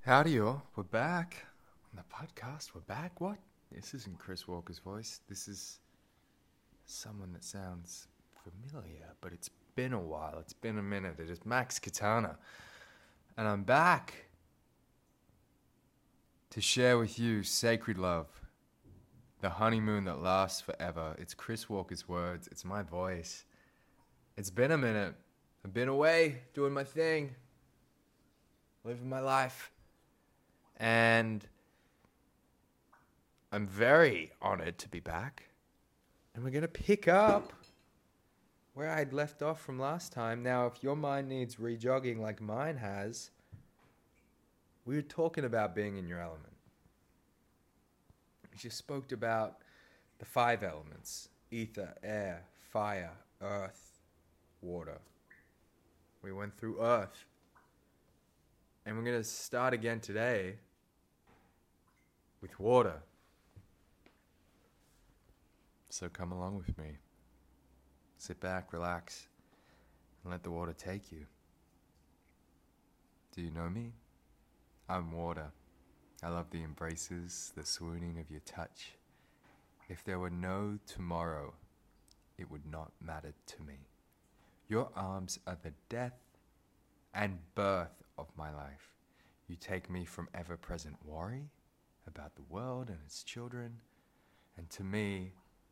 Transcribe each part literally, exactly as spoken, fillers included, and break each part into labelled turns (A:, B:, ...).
A: Howdy, all. We're back on the podcast. We're back. What? This isn't Chris Walker's voice. This is someone that sounds familiar, but it's been a while. It's been a minute. It is Max Katana. And I'm back to share with you sacred love, the honeymoon that lasts forever. It's Chris Walker's words. It's my voice. It's been a minute. I've been away doing my thing, living my life. And I'm very honored to be back. And we're going to pick up where I'd left off from last time. Now, if your mind needs rejogging like mine has, we were talking about being in your element. We just spoke about the five elements: ether, air, fire, earth, water. We went through earth. And we're going to start again today with water. So come along with me. Sit back, relax, and let the water take you. Do you know me? I'm water. I love the embraces, the swooning of your touch. If there were no tomorrow, it would not matter to me. Your arms are the death and birth of my life. You take me from ever-present worry about the world and its children, and to me,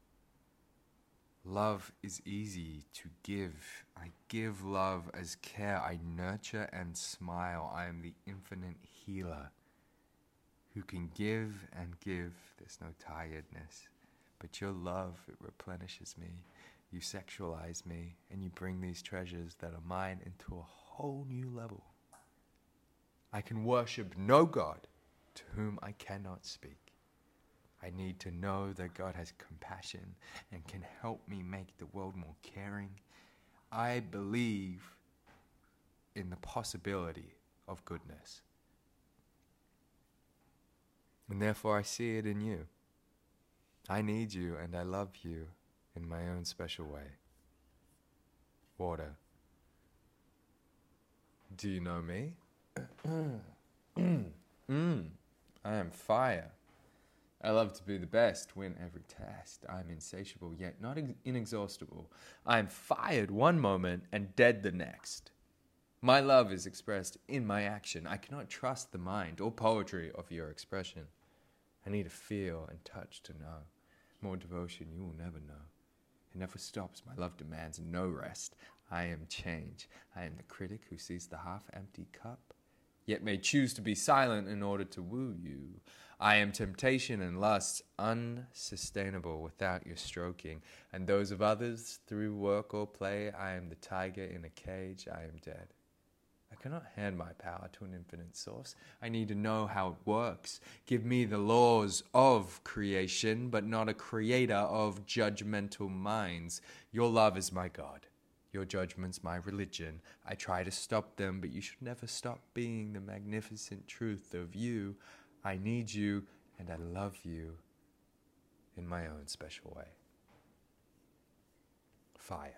A: love is easy to give. I give love as care. I nurture and smile. I am the infinite healer who can give and give. There's no tiredness. But your love, it replenishes me. You sexualize me, and you bring these treasures that are mine into a whole new level. I can worship no God to whom I cannot speak. I need to know that God has compassion and can help me make the world more caring. I believe in the possibility of goodness. And therefore I see it in you. I need you and I love you in my own special way. Water. Do you know me? mm. I am fire. I love to be the best, win every test. I am insatiable, yet not ex- inexhaustible. I am fired one moment and dead the next. My love is expressed in my action. I cannot trust the mind or poetry of your expression. I need to feel and touch to know. More devotion you will never know. It never stops. My love demands no rest. I am change. I am the critic who sees the half-empty cup, yet may choose to be silent in order to woo you. I am temptation and lust, unsustainable without your stroking, and those of others through work or play. I am the tiger in a cage. I am dead. I cannot hand my power to an infinite source. I need to know how it works. Give me the laws of creation, but not a creator of judgmental minds. Your love is my God. Your judgment's my religion. I try to stop them, but you should never stop being the magnificent truth of you. I need you, and I love you in my own special way. Fire.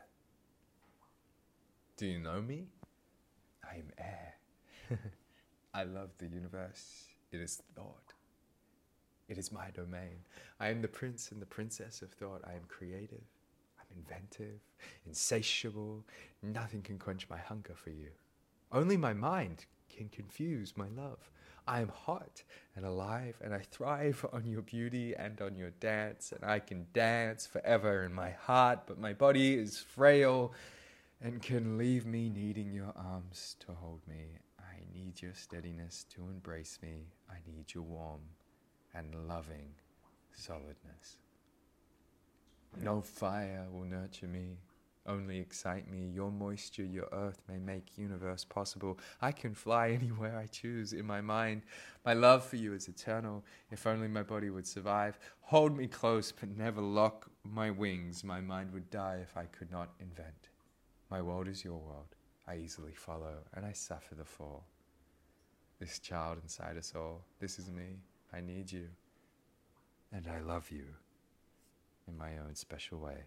A: Do you know me? I am air. I love the universe. It is thought. It is my domain. I am the prince and the princess of thought. I am creative. I'm inventive, insatiable. Nothing can quench my hunger for you. Only my mind can confuse my love. I am hot and alive, and I thrive on your beauty and on your dance, and I can dance forever in my heart, but my body is frail and can leave me needing your arms to hold me. I need your steadiness to embrace me. I need your warm and loving solidness. No fire will nurture me, only excite me. Your moisture, your earth may make universe possible. I can fly anywhere I choose in my mind. My love for you is eternal. If only my body would survive. Hold me close, but never lock my wings. My mind would die if I could not invent. My world is your world. I easily follow, and I suffer the fall. This child inside us all, this is me. I need you, and I love you in my own special way.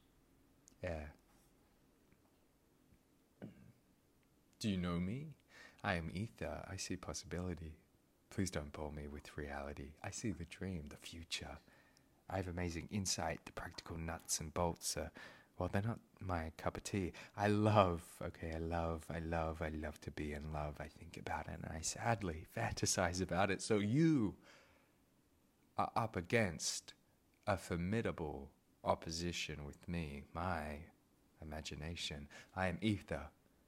A: Air. Do you know me? I am ether. I see possibility. Please don't bore me with reality. I see the dream, the future. I have amazing insight. The practical nuts and bolts are, well, they're not my cup of tea. I love, okay, I love, I love, I love to be in love. I think about it and I sadly fantasize about it. So you are up against a formidable opposition with me, my imagination. I am ether.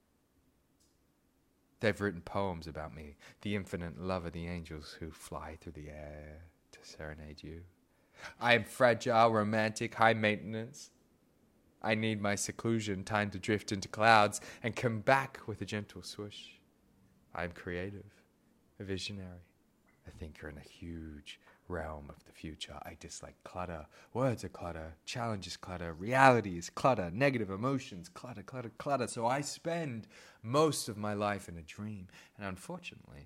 A: They've written poems about me, the infinite love of the angels who fly through the air to serenade you. I am fragile, romantic, high maintenance. I need my seclusion, time to drift into clouds and come back with a gentle swoosh. I am creative, a visionary, a thinker in a huge realm of the future. I dislike clutter. Words are clutter. Challenge is clutter. Reality is clutter. Negative emotions, clutter, clutter, clutter. So I spend most of my life in a dream, and unfortunately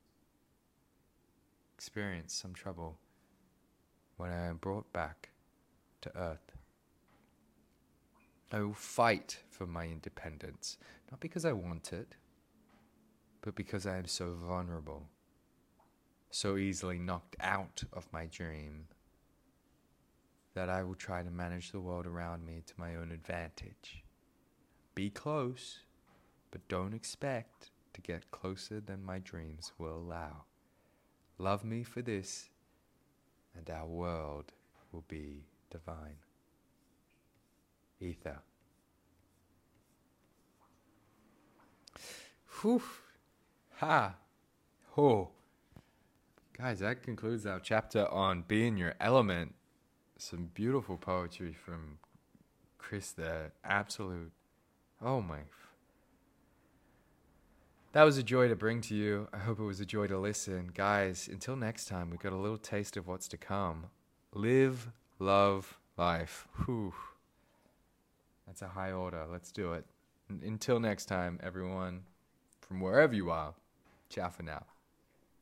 A: experience some trouble when I am brought back to earth. I will fight for my independence, not because I want it, but because I am so vulnerable, so easily knocked out of my dream, that I will try to manage the world around me to my own advantage. Be close, but don't expect to get closer than my dreams will allow. Love me for this, and our world will be divine. Ether. Whew. Ha. Ho. Guys, that concludes our chapter on Be in Your Element. Some beautiful poetry from Chris there. Absolute. Oh my. That was a joy to bring to you. I hope it was a joy to listen. Guys, until next time, we got a little taste of what's to come. Live, love, life. Whew. That's a high order. Let's do it. N- until next time, everyone, from wherever you are, ciao for now.